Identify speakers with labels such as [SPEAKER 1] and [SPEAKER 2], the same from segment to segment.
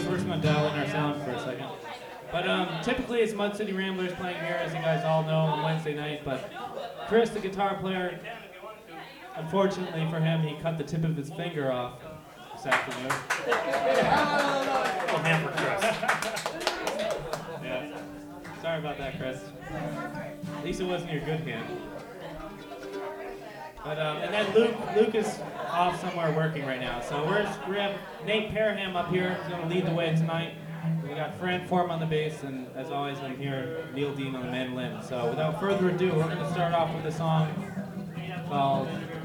[SPEAKER 1] so we're just going to dial in our sound for a second. But typically it's Mud City Ramblers playing here, as you guys all know, on Wednesday night. But Chris, the guitar player, unfortunately for him, he cut the tip of his finger off this afternoon.
[SPEAKER 2] Little hand for Chris.
[SPEAKER 1] Yeah. Sorry about that, Chris. At least it wasn't your good hand. But and then Luke is off somewhere working right now. So we have Nate Parham up here. He's going to lead the way tonight. We got Fran Form on the bass, and as always, I'm here, Neil Dean on the mandolin. So without further ado, we're going to start off with a song called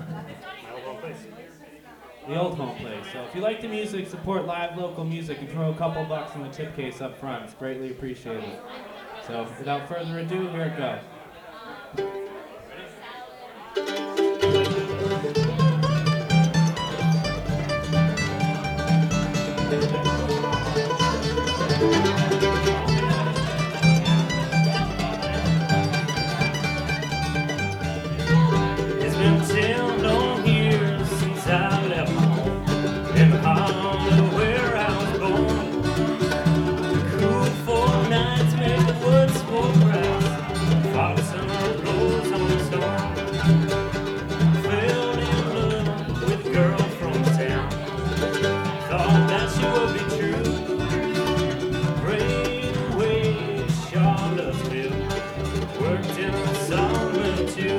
[SPEAKER 1] The Old Home Place. So if you like the music, support live local music and throw a couple bucks in the tip case up front. It's greatly appreciated. So without further ado, here it goes.
[SPEAKER 2] It's been 10 long years since I left home in the heart of where I was born. Cool 4 nights made the woods smoke bright. Fog of summer blows on the storm. Fell in love with a girl from town. Thought that she would be true. Prayed away to Charlottesville. Worked in the sawmill too.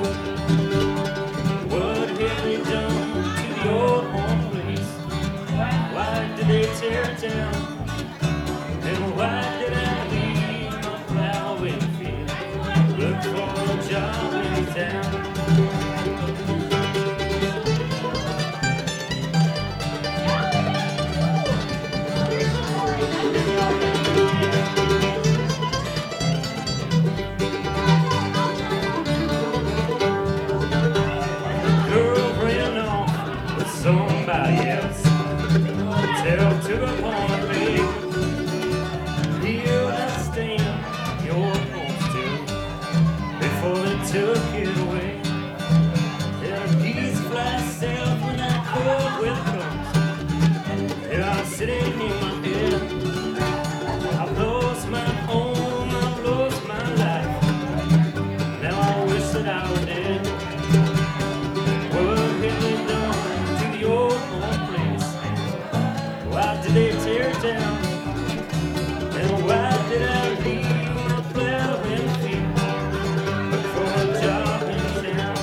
[SPEAKER 2] What have they done to the old home place? Why did they tear it down? And why did I leave my plowing field? Look for a job in town. Girl ran off with somebody else. Tell to the point, babe. Here I stand, your home still, before they took it away. Yeah, geese fly south when that cold weather comes. Yeah, I'm sitting in my head. I've lost my home, I've lost my life. Now I wish that I were dead. What have they done to the old home place? Why did they tear it down? And why did I leave my plowing field? Look for a job in town.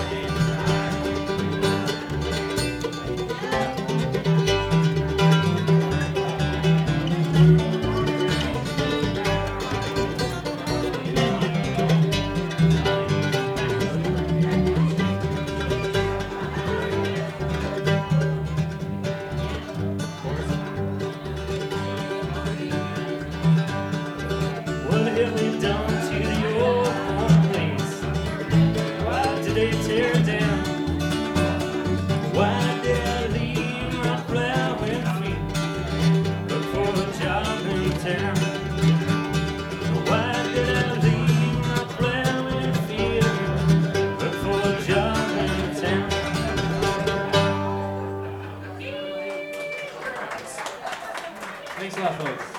[SPEAKER 2] What have they done to the old home place? Why did they tear it down? Why did I leave my plowing feet? Look for a job in town. Why did I leave my plowing field? Look for a job in town.
[SPEAKER 1] Thanks a lot, folks.